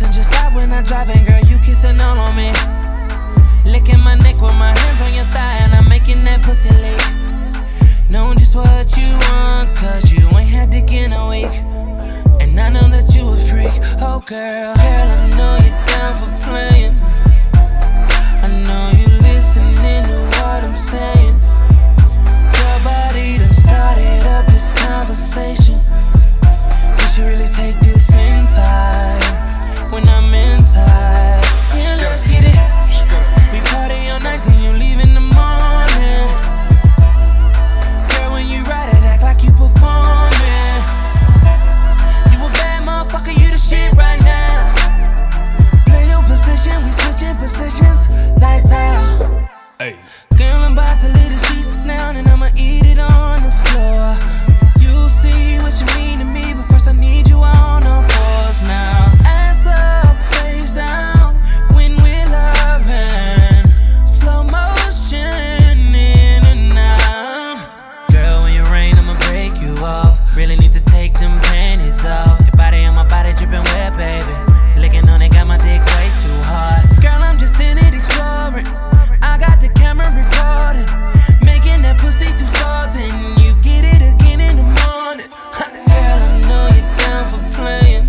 Moving just like when I'm driving, girl, you kissing all on me. Licking my neck with my hands on your thigh, and I'm making that pussy leak. Know just what you want, cause you ain't had dick in a week. And I know that you a freak. Oh girl, I know you're down for playing. I know you listening to what I'm saying. Your body done started up this conversation. We should really take this inside. When I'm inside, yeah, let's get it. We party all night, then you leave in the morning. Girl, when you ride it, act like you performing. You a bad motherfucker, you the shit right now. Play your position, we switching positions. Lights out. Hey. Girl, I'm about to lay the sheets down, and I'ma eat it on the floor. You see what you mean to me, but first I need you on the floors now. Ass up, face down, when we're loving. Slow motion, in and out. Girl, when you rain, I'ma break you off. Really need to take them panties off. Your body on my body dripping wet, baby. Licking on it, got my dick way too hard. Girl, I'm just in it exploring. I got the camera recording, making that pussy too soft. Then you get it again in the morning. Girl, I know you're down for playing.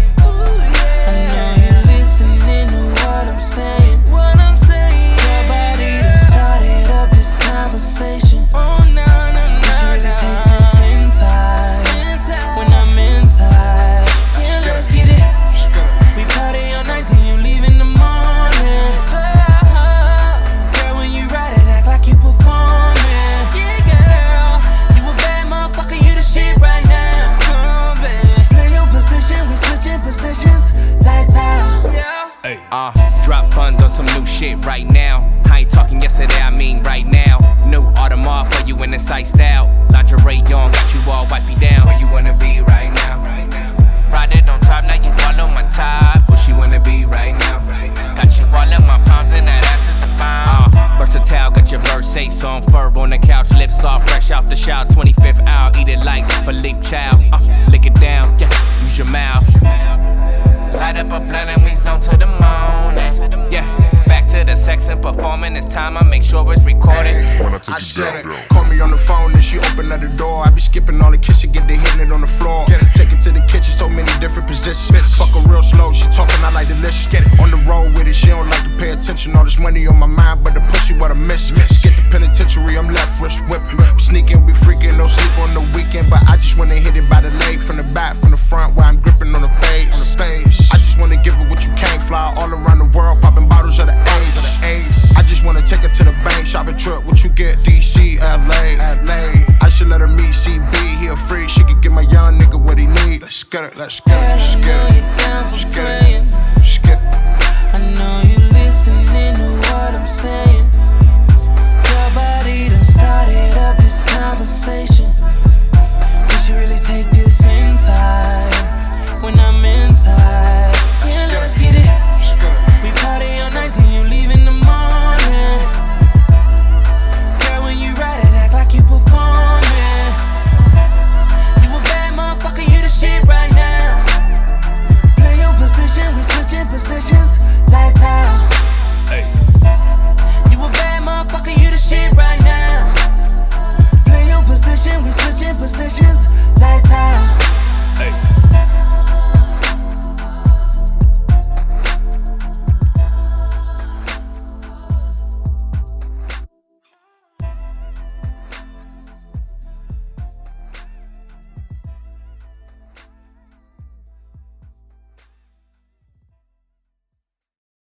I know you're listening to what I'm saying. Your body done started up this conversation. Oh no, no, no. We should really take this inside. When I'm inside, yeah, let's get it. We party all night, then you leave in the morning. Girl, when you ride it, act like you performing. Yeah, girl, you a bad motherfucker, you the shit right now. Oh, baby, play your position, we switching positions. Lights out, yeah. Hey. Drop funds on some new shit right now. I ain't talking yesterday, I mean right now. New Audemars for you in the site style. Lingerie on, got you all wifey down. Where you wanna be right now? Ride it on top, now you all on my top. Where she wanna be right now? Got you all in my palms and that ass is the bomb. Versatile, got your Versace on, fur on the couch, lips all fresh out the shower. 25th hour, eat it like Philippe Chow. Lick it down, yeah, use your mouth. Light up a blunt and we zone to the morning. Yeah, back to the sex and performing. It's time I make sure it's recorded. When I took you down, girl. Call me on the phone and she open up the door. I be skipping all the kisses, get the hitting it on the floor. Take it to the kitchen, so many different positions. Fuck her real slow, she talking, I like delicious. Get it on the road with it, she don't like to pay attention. All this money on my mind, but the pussy what I miss. Get the penitentiary, I'm left wrist whipping. Sneaking, we freaking, no sleep on the weekend. But I just wanna hit it by the leg, from the back, from the front, while I'm gripping on the face. I just wanna give her what you can't. Fly all around the world, popping bottles of the A's. I just wanna take her to the bank, shopping trip. What you get? DC, LA. I should let her meet CB. He a freak, she can give my young nigga what he need. Let's get it, let's get it, let's get it.